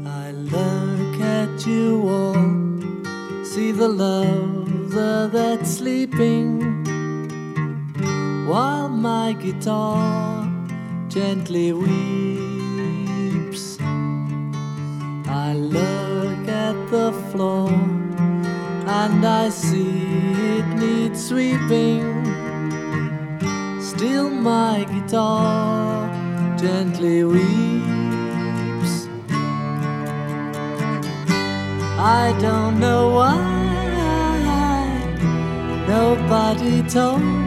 I look at you all, see the lover that's sleeping, while my guitar gently weeps. I look at the floor and I see it needs sweeping. Still my guitar gently weeps. I don't know why nobody told